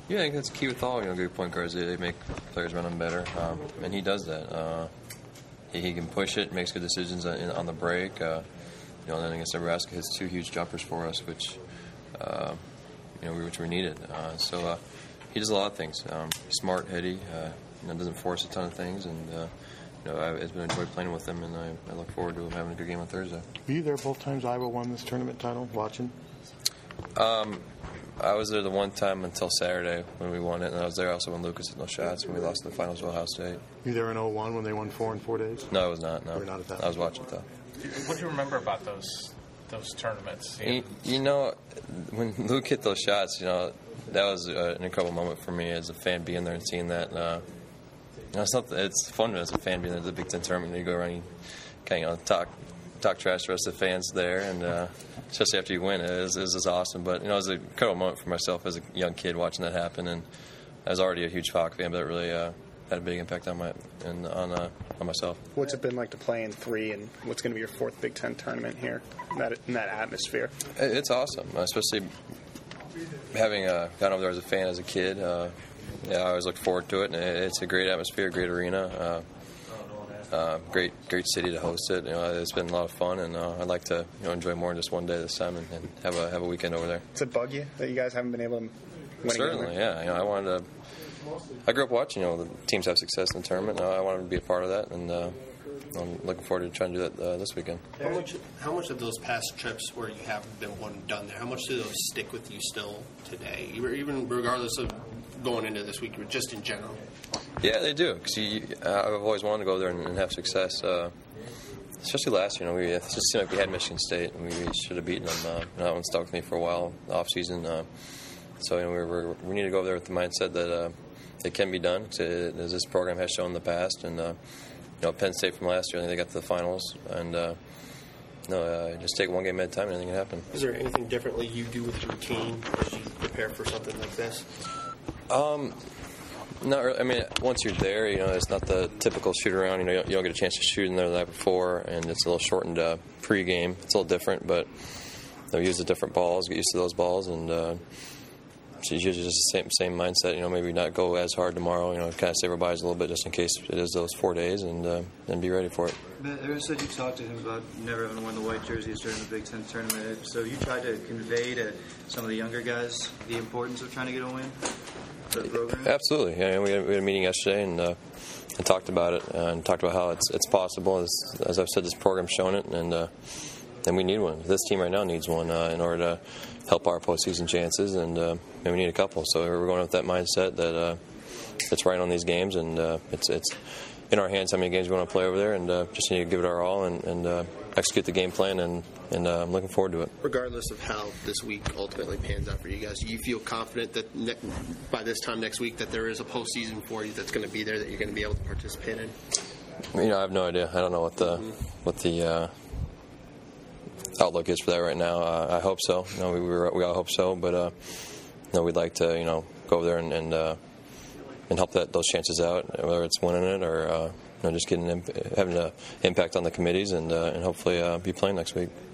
Yeah, I think that's key with all good point guards. They make players run them better, and he does that. He can push it, makes good decisions on the break. Then against Nebraska, hits 2 huge jumpers for us, which we needed. So he does a lot of things. Smart, heady. Doesn't force a ton of things, and it's been enjoyed playing with him, and I look forward to him having a good game on Thursday. Were you there both times Iowa won this tournament title? Watching? I was there the one time until Saturday when we won it, and I was there also when Lucas hit no shots when we lost in the finals to Ohio State. You there in 2001 when they won 4 in 4 days? No, I was not. No, you were not at that. I was watching it though. What do you remember about those tournaments? When Luke hit those shots, that was an incredible moment for me as a fan being there and seeing that. It's fun as a fan being there at the Big Ten tournament. You go around and kind of talk trash to the rest of the fans there, and especially after you win, it was awesome. But it was an incredible moment for myself as a young kid watching that happen, and I was already a huge Falcon fan, but it really had a big impact on myself. What's it been like to play in 3, and what's going to be your 4th Big Ten tournament here in that atmosphere? It's awesome, especially having gotten over there as a fan as a kid. I always look forward to it, and it's a great atmosphere, great arena. Great city to host it. It's been a lot of fun, and I'd like to enjoy more than just one day this time and have a weekend over there. Does it bug you that you guys haven't been able to win? Certainly, yeah. I grew up watching the teams have success in the tournament. I wanted to be a part of that, and I'm looking forward to trying to do that this weekend. How much of those past trips where you have been one and done there, how much do those stick with you still today, even regardless of going into this week, just in general? Yeah, they do. Because I've always wanted to go there and have success. Especially last year, it just seemed like we had Michigan State, and we should have beaten them. That one stuck with me for a while, off season. So we need to go over there with the mindset that it can be done. As this program has shown in the past, and Penn State from last year, I think they got to the finals, and just take one game at a time, and anything can happen. Is there anything differently you do with your routine as you prepare for something like this? Not really. I mean, once you're there, it's not the typical shoot around. You don't get a chance to shoot in there the night before, and it's a little shortened pregame. It's a little different, but we use the different balls, get used to those balls, and it's usually just the same mindset. Maybe not go as hard tomorrow. Kind of save our bodies a little bit just in case it is those 4 days, and be ready for it. Aaron said you talked to him about never having worn the white jerseys during the Big Ten tournament. So you tried to convey to some of the younger guys the importance of trying to get a win for the program? Absolutely. Yeah, we had a meeting yesterday and talked about it and talked about how it's possible. As I've said, this program's shown it, and we need one. This team right now needs one in order to help our postseason chances, and we need a couple. So we're going with that mindset that it's right on these games, and it's in our hands how many games we want to play over there, and just need to give it our all and execute the game plan, and I'm looking forward to it. Regardless of how this week ultimately pans out for you guys, do you feel confident that by this time next week that there is a postseason for you that's going to be there that you're going to be able to participate in? I have no idea. I don't know what the outlook is for that right now. I hope so. We all hope so, but we'd like to go over there and help those chances out, whether it's winning it or just having an impact on the committees, and hopefully be playing next week.